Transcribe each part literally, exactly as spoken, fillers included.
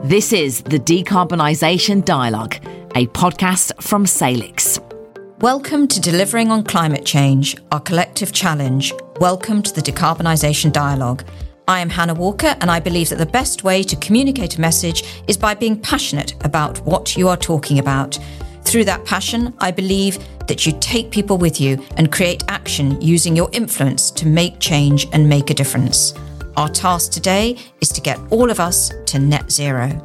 This is the Decarbonisation Dialogue, a podcast from Salix. Welcome to Delivering on Climate Change, our collective challenge. Welcome to the Decarbonisation Dialogue. I am Hannah Walker, and I believe that the best way to communicate a message is by being passionate about what you are talking about. Through that passion, I believe that you take people with you and create action using your influence to make change and make a difference. Our task today is to get all of us to net zero.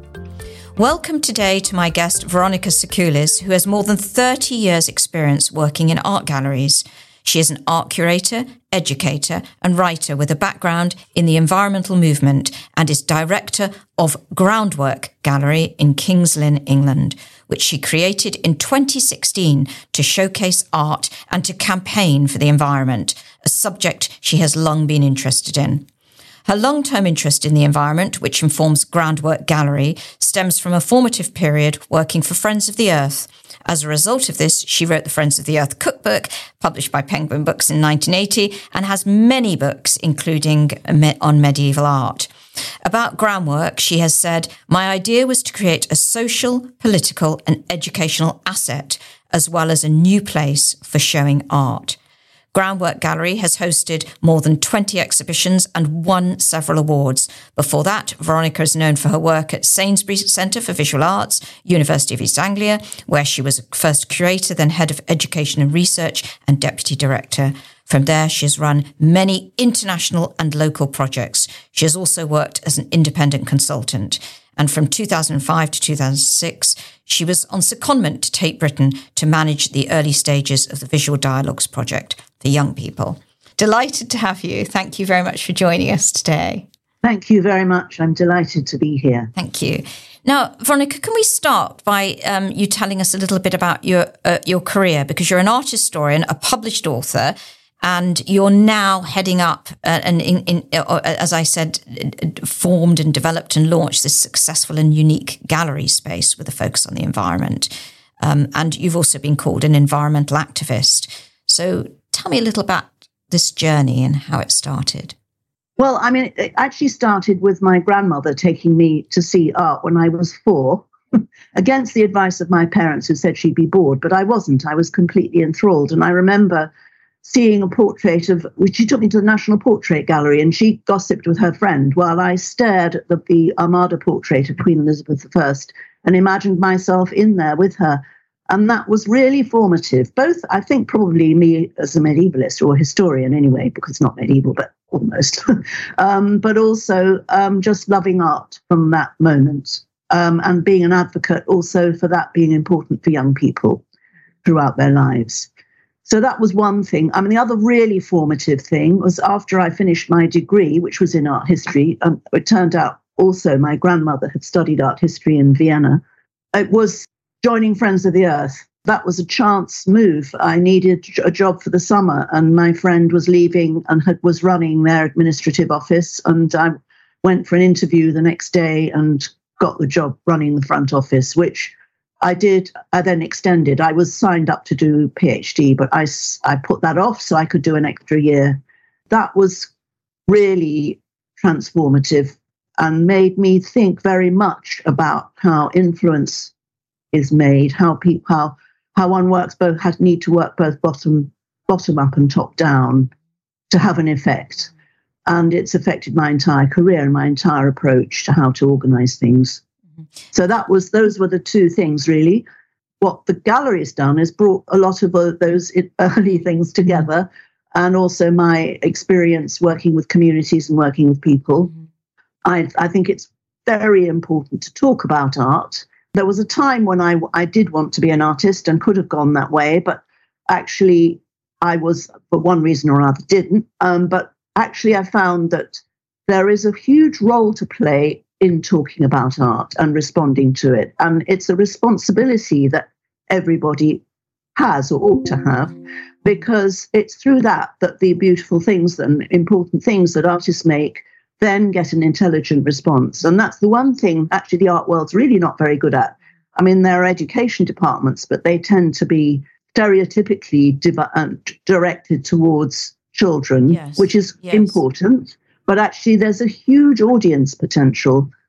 Welcome today to my guest, Veronica Sakoulis, who has more than thirty years' experience working in art galleries. She is an art curator, educator and writer with a background in the environmental movement and is director of Groundwork Gallery in Kings Lynn, England, which she created in twenty sixteen to showcase art and to campaign for the environment, a subject she has long been interested in. Her long-term interest in the environment, which informs Groundwork Gallery, stems from a formative period working for Friends of the Earth. As a result of this, she wrote the Friends of the Earth cookbook, published by Penguin Books in nineteen eighty, and has many books, including on medieval art. About Groundwork, she has said, "My idea was to create a social, political, and educational asset, as well as a new place for showing art." Groundwork Gallery has hosted more than twenty exhibitions and won several awards. Before that, Veronica is known for her work at Sainsbury Centre for Visual Arts, University of East Anglia, where she was first curator, then head of education and research and deputy director. From there, she has run many international and local projects. She has also worked as an independent consultant. And from two thousand five to two thousand six, she was on secondment to Tate Britain to manage the early stages of the Visual Dialogues project for young people. Delighted to have you. Thank you very much for joining us today. Thank you very much. I'm delighted to be here. Thank you. Now, Veronica, can we start by um, you telling us a little bit about your uh, your career? Because you're an art historian, a published author, and you're now heading up uh, and, in, in, uh, as I said, formed and developed and launched this successful and unique gallery space with a focus on the environment. Um, and you've also been called an environmental activist. So tell me a little about this journey and how it started. Well, I mean, it actually started with my grandmother taking me to see art when I was four, against the advice of my parents who said she'd be bored, but I wasn't. I was completely enthralled. And I remember seeing a portrait of, she took me to the National Portrait Gallery and she gossiped with her friend while I stared at the, the Armada portrait of Queen Elizabeth the First and imagined myself in there with her. And that was really formative, both, I think, probably me as a medievalist or a historian anyway, because it's not medieval, but almost, um, but also um, just loving art from that moment um, and being an advocate also for that being important for young people throughout their lives. So that was one thing. I mean, the other really formative thing was after I finished my degree, which was in art history. Um, it turned out also my grandmother had studied art history in Vienna. It was joining Friends of the Earth. That was a chance move. I needed a job for the summer and my friend was leaving and had, was running their administrative office. And I went for an interview the next day and got the job running the front office, which I did. I then extended. I was signed up to do a PhD, but I, I put that off so I could do an extra year. That was really transformative and made me think very much about how influence is made, how people, how how one works both has need to work both bottom bottom up and top down to have an effect. And it's affected my entire career and my entire approach to how to organize things. So that was, those were the two things, really. What the gallery has done is brought a lot of those early things together, and also my experience working with communities and working with people. Mm-hmm. I, I think it's very important to talk about art. There was a time when I, I did want to be an artist and could have gone that way, but actually I was, for one reason or other, didn't. Um, but actually I found that there is a huge role to play in talking about art and responding to it. And it's a responsibility that everybody has or ought to have, because it's through that that the beautiful things and important things that artists make then get an intelligent response. And that's the one thing actually the art world's really not very good at. I mean, there are education departments, but they tend to be stereotypically div- uh, directed towards children, yes. which is yes. important. But actually, there's a huge audience potential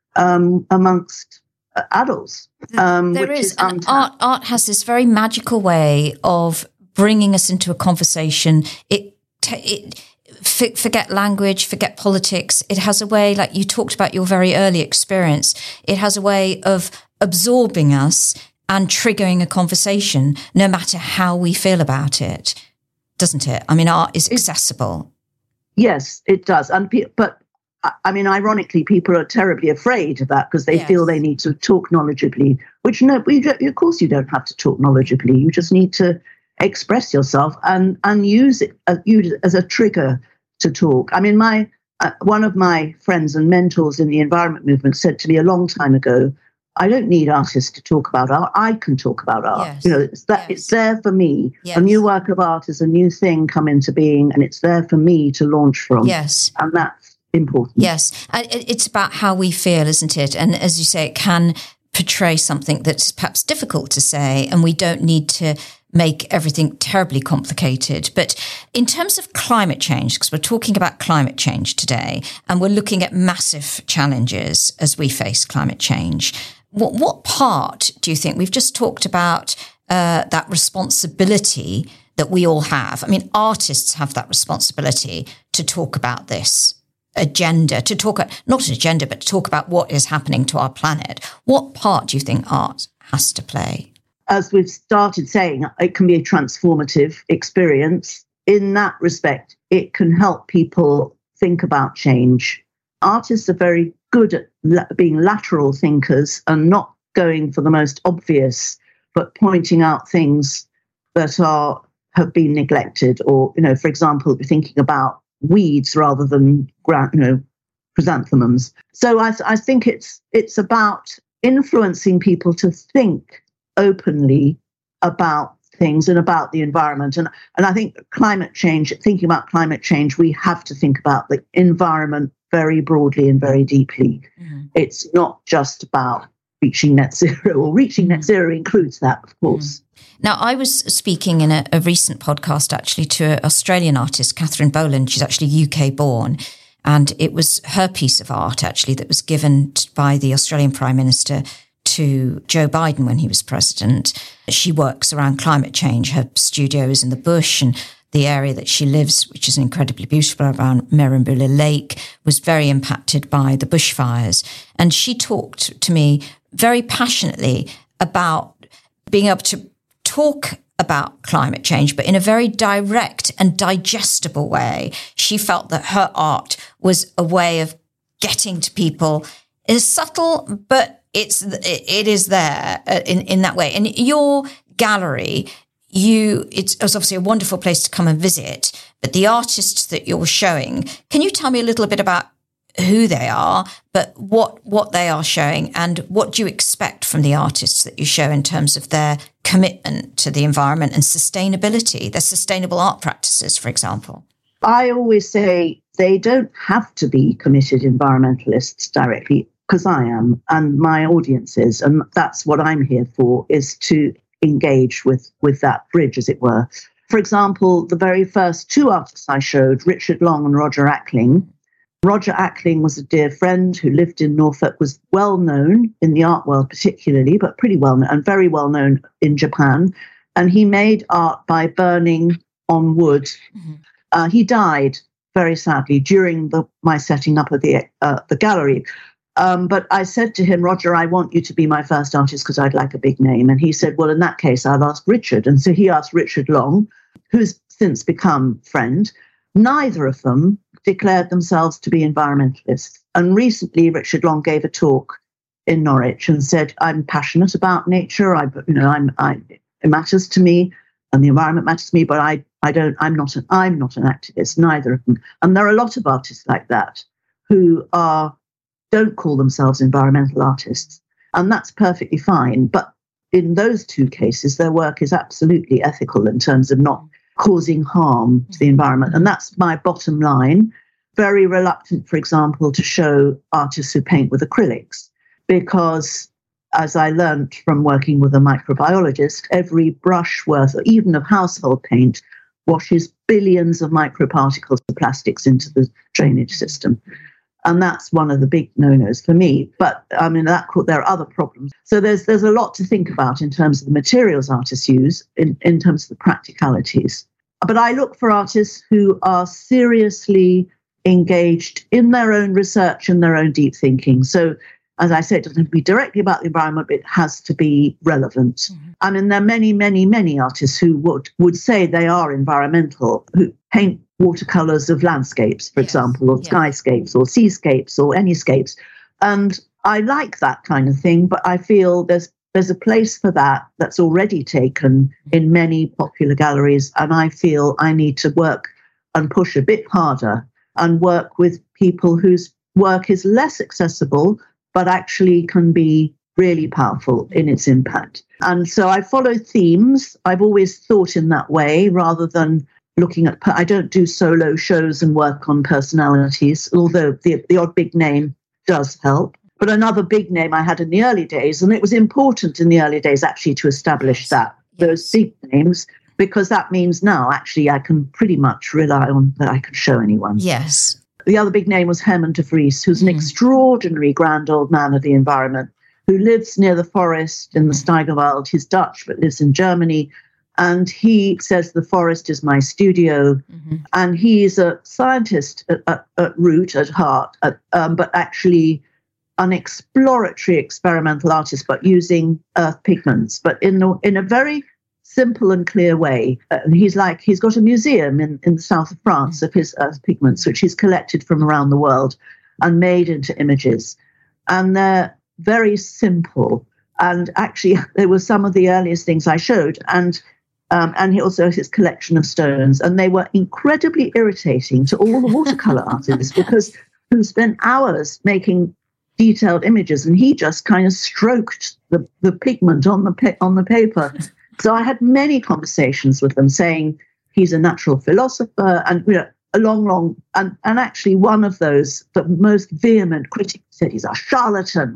um, amongst uh, adults. Um, there which is, is and art. Art has this very magical way of bringing us into a conversation. It, it f- forget language, forget politics. It has a way, like you talked about your very early experience. It has a way of absorbing us and triggering a conversation, no matter how we feel about it, doesn't it? I mean, art is accessible. Yes, it does. And pe- but I mean, ironically, people are terribly afraid of that because they Yes. feel they need to talk knowledgeably. Which no, we, of course, you don't have to talk knowledgeably. You just need to express yourself and and use it as, use it as a trigger to talk. I mean, my uh, one of my friends and mentors in the environment movement said to me a long time ago, I don't need artists to talk about art. I can talk about art. Yes. You know, it's that Yes. it's there for me. Yes. A new work of art is a new thing come into being, and it's there for me to launch from. Yes. And that's important. Yes. And it- it's about how we feel, isn't it? And as you say, it can portray something that's perhaps difficult to say, and we don't need to make everything terribly complicated. But in terms of climate change, because we're talking about climate change today, and we're looking at massive challenges as we face climate change, what, what part do you think, we've just talked about uh, that responsibility that we all have. I mean, artists have that responsibility to talk about this agenda, to talk, not an agenda, but to talk about what is happening to our planet. What part do you think art has to play? As we've started saying, it can be a transformative experience. In that respect, it can help people think about change. Artists are very good at la- being lateral thinkers and not going for the most obvious, but pointing out things that are have been neglected. Or, you know, for example, thinking about weeds rather than, you know, chrysanthemums. So I, I think it's it's about influencing people to think openly about things and about the environment. And, and I think climate change, thinking about climate change, we have to think about the environment very broadly and very deeply. Mm-hmm. It's not just about reaching net zero, or reaching net zero includes that, of course. Mm-hmm. Now, I was speaking in a, a recent podcast actually to an Australian artist, Catherine Boland. She's actually U K born. And it was her piece of art actually that was given by the Australian Prime Minister to Joe Biden when he was president. She works around climate change. Her studio is in the bush, and the area that she lives, which is incredibly beautiful around Merimbula Lake, was very impacted by the bushfires. And she talked to me very passionately about being able to talk about climate change, but in a very direct and digestible way. She felt that her art was a way of getting to people. It's subtle, but it's it is there in, in that way. And your gallery, you it's, it's obviously a wonderful place to come and visit, but the artists that you're showing, can you tell me a little bit about who they are, but what what they are showing, and what do you expect from the artists that you show in terms of their commitment to the environment and sustainability, their sustainable art practices, for example? I always say they don't have to be committed environmentalists directly, because I am, and my audience is, and that's what I'm here for, is to engage with, with that bridge, as it were. For example, the very first two artists I showed, Richard Long and Roger Ackling. Roger Ackling was a dear friend who lived in Norfolk, was well known in the art world particularly, but pretty well known, and very well known in Japan. And he made art by burning on wood. Mm-hmm. Uh, he died, very sadly, during the, my setting up of the uh, the gallery. Um, but I said to him, Roger, I want you to be my first artist because I'd like a big name. And he said, well, in that case, I'll ask Richard. And so he asked Richard Long, who's since become friend. Neither of them declared themselves to be environmentalists. And recently, Richard Long gave a talk in Norwich and said, I'm passionate about nature. I, you know, I'm, I, it matters to me, and the environment matters to me, but I, I don't, I'm not an, I'm not an activist, neither of them. And there are a lot of artists like that who are, don't call themselves environmental artists. And that's perfectly fine. But in those two cases, their work is absolutely ethical in terms of not causing harm to the environment. And that's my bottom line. Very reluctant, for example, to show artists who paint with acrylics, because as I learned from working with a microbiologist, every brush worth, or even of household paint, washes billions of microparticles of plastics into the drainage system. And that's one of the big no-nos for me. But I mean, that there are other problems. So there's there's a lot to think about in terms of the materials artists use, in, in terms of the practicalities. But I look for artists who are seriously engaged in their own research and their own deep thinking. So, as I said, it doesn't have to be directly about the environment, but it has to be relevant. Mm-hmm. I mean, there are many, many, many artists who would, would say they are environmental, who paint watercolors of landscapes, for yes. example, or yes. skyscapes or seascapes or anyscapes. And I like that kind of thing, but I feel there's there's a place for that that's already taken in many popular galleries. And I feel I need to work and push a bit harder and work with people whose work is less accessible, but actually can be really powerful in its impact. And so I follow themes. I've always thought in that way rather than looking at, I don't do solo shows and work on personalities, although the, the odd big name does help. But another big name I had in the early days, and it was important in the early days actually to establish that, those big names, because that means now actually I can pretty much rely on that I can show anyone. Yes. The other big name was Herman de Vries, who's an mm. extraordinary grand old man of the environment, who lives near the forest in the Steigerwald. He's Dutch, but lives in Germany. And he says the forest is my studio. Mm-hmm. And he's a scientist at, at, at root, at heart, at, um, but actually an exploratory experimental artist, but using earth pigments, but in a, in a very simple and clear way. Uh, he's like, he's got a museum in, in the south of France of his earth pigments, which he's collected from around the world and made into images. And they're very simple. And actually, they were some of the earliest things I showed. And um, and he also has his collection of stones. And they were incredibly irritating to all the watercolor artists because who spent hours making detailed images, and he just kind of stroked the, the pigment on the pa- on the paper. So I had many conversations with them saying he's a natural philosopher, and you know, a long, long, and, and actually one of those, the most vehement critics said he's a charlatan.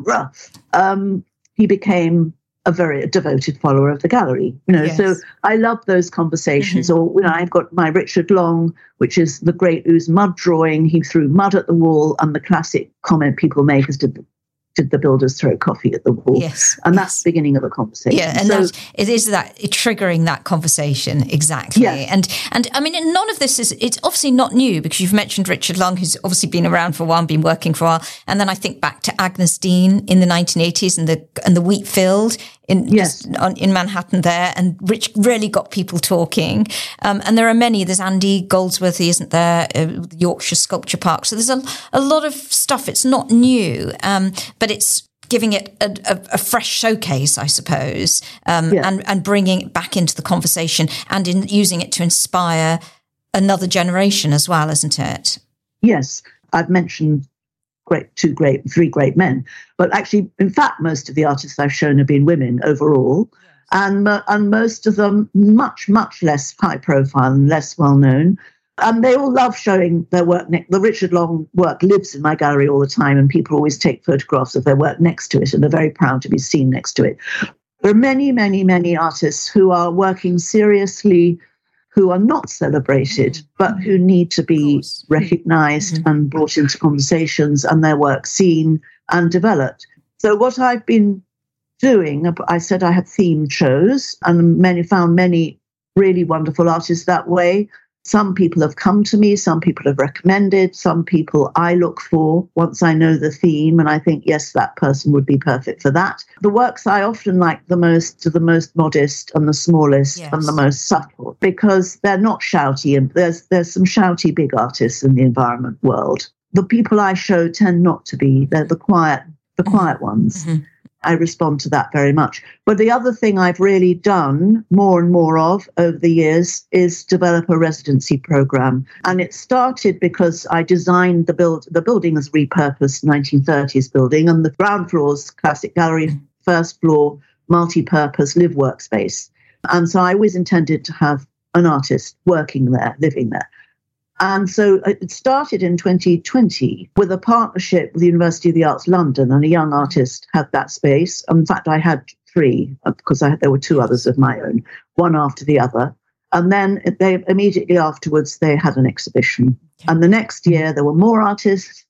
Um, he became a very devoted follower of the gallery, you know. Yes. So I love those conversations. Mm-hmm. Or you know, I've got my Richard Long, which is the great Ooze mud drawing. He threw mud at the wall, and the classic comment people make is, did the, did the builders throw coffee at the wall? Yes, and yes. that's the beginning of a conversation. Yeah, and so, that's, it is that it triggering that conversation exactly. Yes. And and I mean, none of this is, it's obviously not new because you've mentioned Richard Long, who's obviously been around for a while and been working for a while. And then I think back to Agnes Dean in the nineteen eighties and the and the wheat field in yes. on, in Manhattan there, and Rich really got people talking. Um, and there are many. There's Andy Goldsworthy, isn't there? Uh, Yorkshire Sculpture Park. So there's a a lot of stuff. It's not new, um, but it's giving it a, a, a fresh showcase, I suppose, um, yeah. and, and bringing it back into the conversation and in using it to inspire another generation as well, isn't it? Yes, I've mentioned great, two great, three great men, but actually, in fact, most of the artists I've shown have been women overall, yes. and and most of them much, much less high profile and less well known. And they all love showing their work. Ne- the Richard Long work lives in my gallery all the time, and people always take photographs of their work next to it and are very proud to be seen next to it. There are many, many, many artists who are working seriously, who are not celebrated, mm-hmm. but who need to be recognized mm-hmm. and brought into conversations and their work seen and developed. So what I've been doing, I said I had themed shows, and many found many really wonderful artists that way. Some people have come to me, some people have recommended, some people I look for once I know the theme and I think, yes, that person would be perfect for that. The works I often like the most are the most modest and the smallest yes. and the most subtle, because they're not shouty, and there's there's some shouty big artists in the environment world. The people I show tend not to be, they're the quiet, the mm-hmm. quiet ones. Mm-hmm. I respond to that very much. But the other thing I've really done more and more of over the years is develop a residency program. And it started because I designed the build. The building is repurposed nineteen thirties building, and the ground floor's classic gallery, first floor, multi-purpose live workspace. And so I always intended to have an artist working there, living there. And so it started in twenty twenty with a partnership with the University of the Arts London, and a young artist had that space. In fact, I had three because I had, there were two others of my own, one after the other. And then they immediately afterwards, they had an exhibition. And the next year, there were more artists.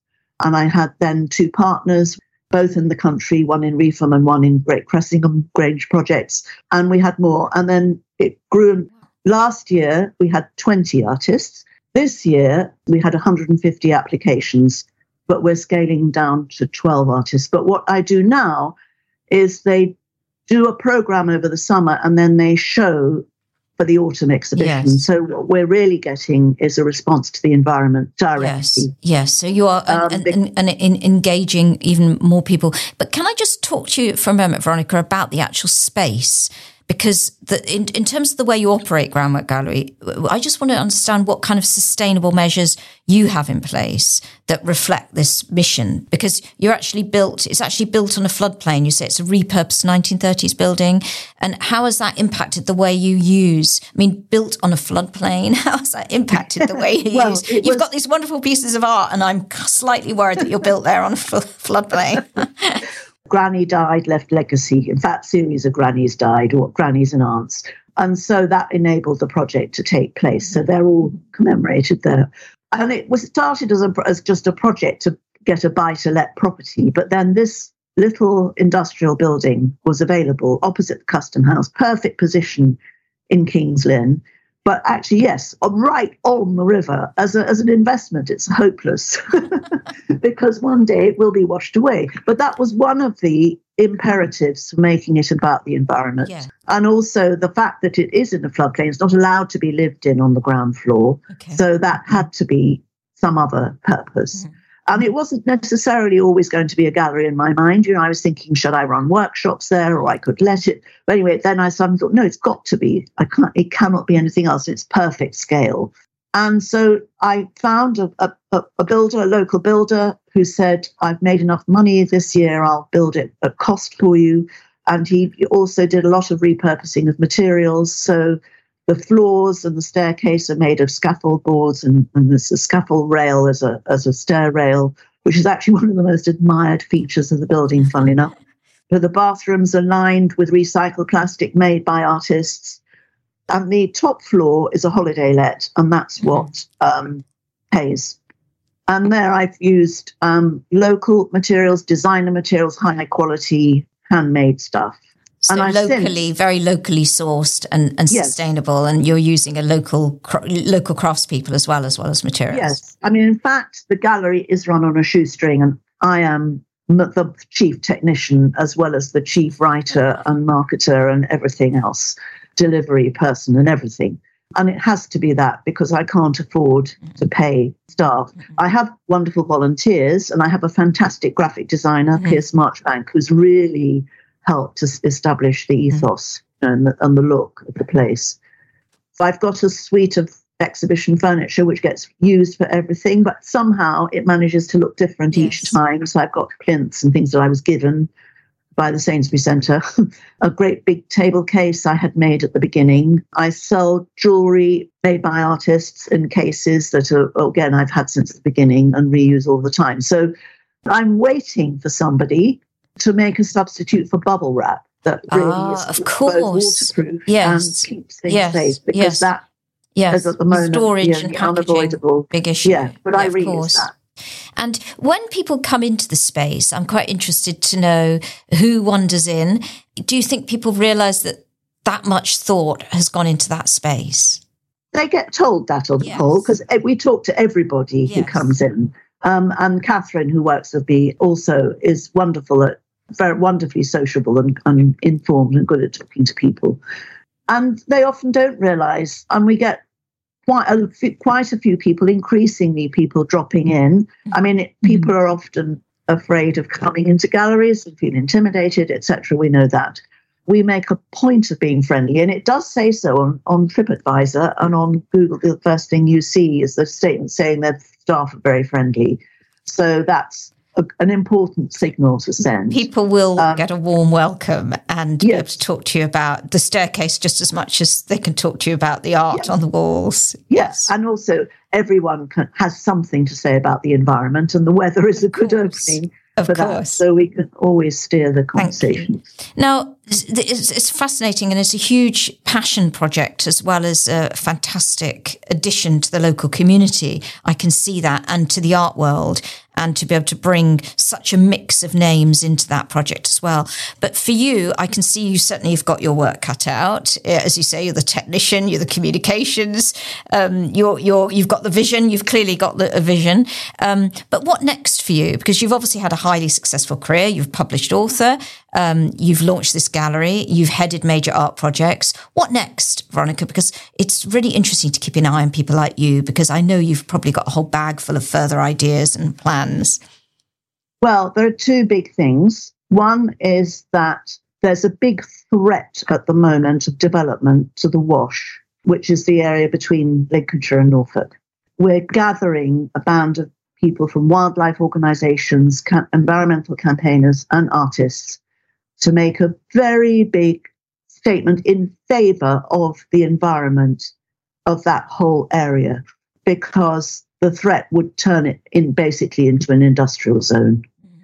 And I had then two partners, both in the country, one in Reetham and one in Great Cressingham Grange projects. And we had more. And then it grew. Last year, we had twenty artists. This year, we had one hundred fifty applications, but we're scaling down to twelve artists. But what I do now is they do a program over the summer and then they show for the autumn exhibition. Yes. So what we're really getting is a response to the environment directly. Yes, yes. So you are um, an, an, an, an engaging even more people. But can I just talk to you for a moment, Veronica, about the actual space? Because the, in, in terms of the way you operate Groundwork Gallery, I just want to understand what kind of sustainable measures you have in place that reflect this mission. Because you're actually built, it's actually built on a floodplain. You say it's a repurposed nineteen thirties building. And how has that impacted the way you use, I mean, built on a floodplain, how has that impacted the way you well, use? You've was, got these wonderful pieces of art and I'm slightly worried that you're built there on a floodplain. Granny died, left legacy. In fact, series of grannies died, or grannies and aunts. And so that enabled the project to take place. So they're all commemorated there. And it was started as, a, as just a project to get a buy-to-let property. But then this little industrial building was available opposite the Custom House, perfect position in King's Lynn. But actually, yes, right on the river. As a, as an investment, it's hopeless because one day it will be washed away. But that was one of the imperatives for making it about the environment. Yeah. And also the fact that it is in a floodplain, it's not allowed to be lived in on the ground floor. Okay. So that had to be some other purpose. Mm-hmm. And it wasn't necessarily always going to be a gallery in my mind. You know, I was thinking, should I run workshops there or I could let it? But anyway, then I suddenly thought, no, it's got to be. I can't, it cannot be anything else. It's perfect scale. And so I found a, a, a builder, a local builder, who said, I've made enough money this year, I'll build it at cost for you. And he also did a lot of repurposing of materials. So the floors and the staircase are made of scaffold boards, and, and there's a scaffold rail as a as a stair rail, which is actually one of the most admired features of the building, funnily enough. But the bathrooms are lined with recycled plastic made by artists. And the top floor is a holiday let, and that's what um, pays. And there I've used um, local materials, designer materials, high quality, handmade stuff. So and locally, since, very locally sourced and, and yes. sustainable, and you're using a local local craftspeople as well, as well as materials. Yes. I mean, in fact, the gallery is run on a shoestring, and I am the chief technician as well as the chief writer and marketer and everything else, delivery person and everything. And it has to be that because I can't afford to pay staff. Mm-hmm. I have wonderful volunteers, and I have a fantastic graphic designer, mm-hmm. Piers Marchbank, who's really helped to establish the ethos mm-hmm. and, the, and the look of the place. So I've got a suite of exhibition furniture which gets used for everything, but somehow it manages to look different yes. each time. So I've got plinths and things that I was given by the Sainsbury Centre. A great big table case I had made at the beginning. I sell jewellery made by artists in cases that are, again, I've had since the beginning and reuse all the time. So I'm waiting for somebody to make a substitute for bubble wrap that really ah, is of course. waterproof yes. and keeps things yes. safe, because yes. that yes. is at the moment storage you know, and unavoidable. Big issue. Yeah, but yeah, I reuse that. And when people come into the space, I'm quite interested to know who wanders in. Do you think people realise that that much thought has gone into that space? They get told that on the yes. whole, because we talk to everybody yes. who comes in. Um, and Catherine, who works with me, also is wonderful at very wonderfully sociable and, and informed and good at talking to people. And they often don't realise, and we get quite a, quite a few people, increasingly people dropping in. I mean, it, people are often afraid of coming into galleries and feel intimidated, et cetera. We know that. We make a point of being friendly, and it does say so on, on TripAdvisor and on Google. The first thing you see is the statement saying their staff are very friendly. So that's a, an important signal to send. People will um, get a warm welcome and yes. be able to talk to you about the staircase just as much as they can talk to you about the art yes. on the walls. Yes, and also everyone can, has something to say about the environment, and the weather is a good opening of for course. that. So we can always steer the conversation. Now, It's, it's fascinating, and it's a huge passion project as well as a fantastic addition to the local community. I can see that, and to the art world, and to be able to bring such a mix of names into that project as well. But for you, I can see you certainly have got your work cut out. As you say, you're the technician, you're the communications, um, you're, you're, you've got the vision, you've clearly got the, a vision. Um, but what next for you? Because you've obviously had a highly successful career, you've published author, um, you've launched this gallery, you've headed major art projects. What next, Veronica? Because it's really interesting to keep an eye on people like you, because I know you've probably got a whole bag full of further ideas and plans. Well, there are two big things. One is that there's a big threat at the moment of development to the Wash, which is the area between Lincolnshire and Norfolk. We're gathering a band of people from wildlife organisations, cam- environmental campaigners and artists to make a very big statement in favour of the environment of that whole area, because the threat would turn it in basically into an industrial zone,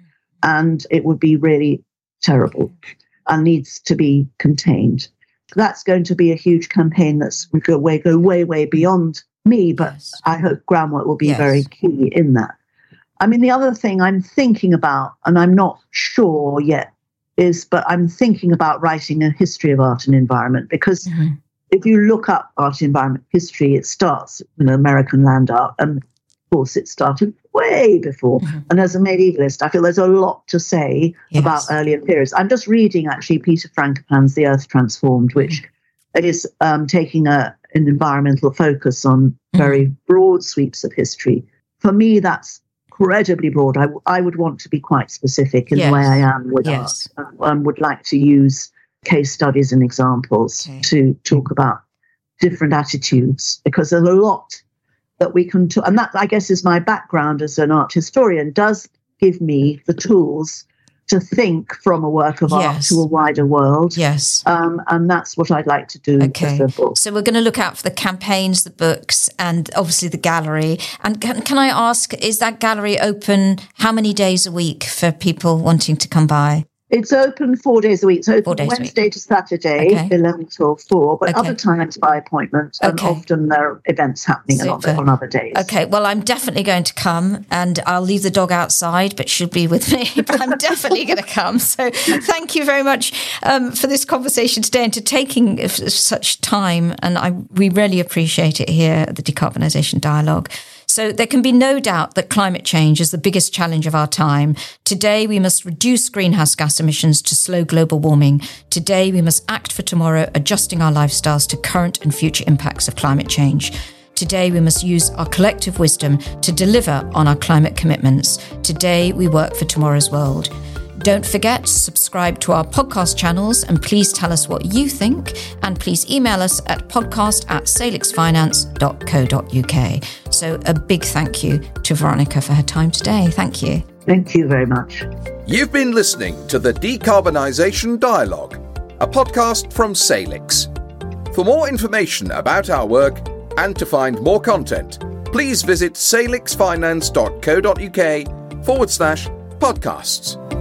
and it would be really terrible and needs to be contained. That's going to be a huge campaign that's we go way, go way, way beyond me, but yes. I hope groundwork will be yes. very key in that. I mean, the other thing I'm thinking about, and I'm not sure yet, is, but I'm thinking about writing a history of art and environment, because mm-hmm. if you look up art and environment history, it starts in American land art, and of course it started way before. Mm-hmm. And as a medievalist, I feel there's a lot to say yes. about earlier periods. I'm just reading actually Peter Frankopan's The Earth Transformed, which mm-hmm. is um, taking a, an environmental focus on very mm-hmm. broad sweeps of history. For me, that's incredibly broad. I, I would want to be quite specific in yes. the way I am with yes. art, and would like to use case studies and examples okay. to talk about different attitudes, because there's a lot that we can talk, and that, I guess, is my background as an art historian, does give me the tools to think from a work of yes. art to a wider world. Yes. Um, and that's what I'd like to do okay. with the book. So we're going to look out for the campaigns, the books, and obviously the gallery. And can, can I ask, is that gallery open how many days a week for people wanting to come by? It's open four days a week. It's open Wednesday to Saturday, okay. eleven till four, but okay. other times by appointment. And okay. often there are events happening on, on other days. Okay, well, I'm definitely going to come, and I'll leave the dog outside, but she'll be with me. But I'm definitely going to come. So thank you very much um, for this conversation today, and to taking such time. And I we really appreciate it here at the Decarbonisation Dialogue. So there can be no doubt that climate change is the biggest challenge of our time. Today, we must reduce greenhouse gas emissions to slow global warming. Today, we must act for tomorrow, adjusting our lifestyles to current and future impacts of climate change. Today, we must use our collective wisdom to deliver on our climate commitments. Today, we work for tomorrow's world. Don't forget to subscribe to our podcast channels, and please tell us what you think, and please email us at podcast at salixfinance dot co dot uk. So a big thank you to Veronica for her time today. Thank you. Thank you very much. You've been listening to the Decarbonisation Dialogue, a podcast from Salix. For more information about our work and to find more content, please visit salixfinance dot co dot uk forward slash podcasts.